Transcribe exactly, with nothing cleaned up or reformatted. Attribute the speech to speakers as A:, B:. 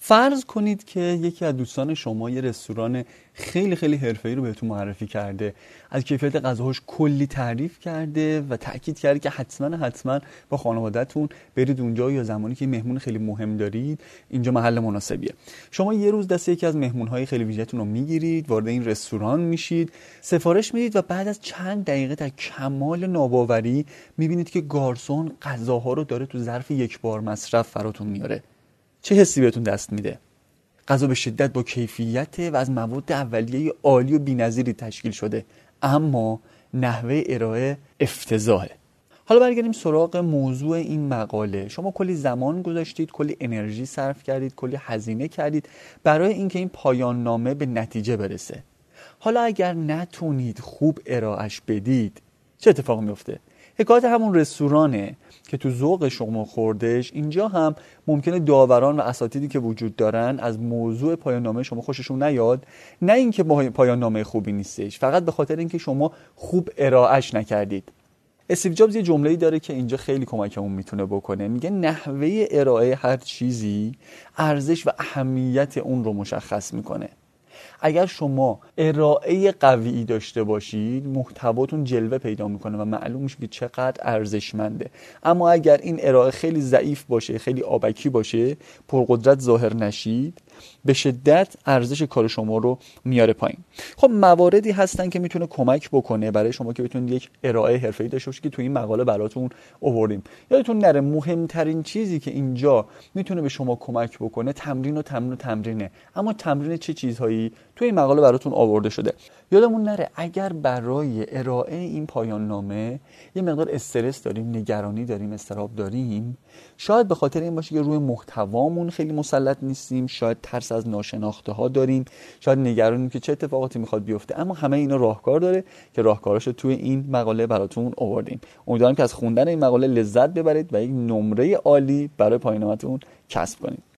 A: فرض کنید که یکی از دوستان شما یه رستوران خیلی خیلی حرفه‌ای رو بهتون معرفی کرده، از کیفیت غذاهاش کلی تعریف کرده و تاکید کرده که حتما حتما با خانواده‌تون برید اونجا، یا زمانی که مهمون خیلی مهم دارید اینجا محل مناسبیه. شما یه روز دست یکی از مهمون‌های خیلی ویژه‌تون رو میگیرید، وارد این رستوران میشید، سفارش میدید و بعد از چند دقیقه در کمال ناباوری میبینید که گارسون غذاها رو داره تو ظرف یک بار مصرف فراتون میاره. چه حسی بهتون دست میده؟ غذا به شدت با کیفیت و از مواد اولیه عالی و بی‌نظیری تشکیل شده، اما نحوه ارائه افتضاحه. حالا برگردیم سراغ موضوع این مقاله. شما کلی زمان گذاشتید، کلی انرژی صرف کردید، کلی هزینه کردید برای اینکه این پایان نامه به نتیجه برسه. حالا اگر نتونید خوب ارائهش بدید، چه اتفاقی میفته؟ حکایت همون رستورانه که تو ذوق شما خوردش. اینجا هم ممکنه داوران و اساتیدی که وجود دارن از موضوع پایان نامه شما خوششون نیاد، نه اینکه پایان نامه خوبی نیستش، فقط به خاطر اینکه شما خوب ارائهش نکردید. استیو جابز یه جمله‌ای داره که اینجا خیلی کمکمون میتونه بکنه. میگه نحوه ارائه هر چیزی ارزش و اهمیت اون رو مشخص میکنه. اگر شما ارائه قوی داشته باشید، محتواتون جلوه پیدا میکنه و معلوم میشه که چقدر ارزشمنده. اما اگر این ارائه خیلی ضعیف باشه، خیلی آبکی باشه، پرقدرت ظاهر نشید، به شدت ارزش کار شما رو میاره پایین. خب مواردی هستن که میتونه کمک بکنه برای شما که بتونید یک ارائه حرفه‌ای داشته باشید که تو این مقاله براتون آوردیم. یادتون نره مهمترین چیزی که اینجا میتونه به شما کمک بکنه تمرین و تمرین و تمرینه. اما تمرین چه چیزهایی تو این مقاله براتون آورده شده؟ یادمون نره اگر برای ارائه این پایان نامه یه مقدار استرس داریم، نگرانی داریم، استراب داریم، شاید به خاطر این باشه که روی محتوامون خیلی مسلط نیستیم، شاید ترس از ناشناخته ها داریم، شاید نگرانیم که چه اتفاقاتی میخواد بیفته. اما همه اینا راهکار داره که راهکاراشو توی این مقاله براتون آوردیم. امیدوارم که از خوندن این مقاله لذت ببرید و یک نمره عالی برای پایان نامه‌تون کسب کنید.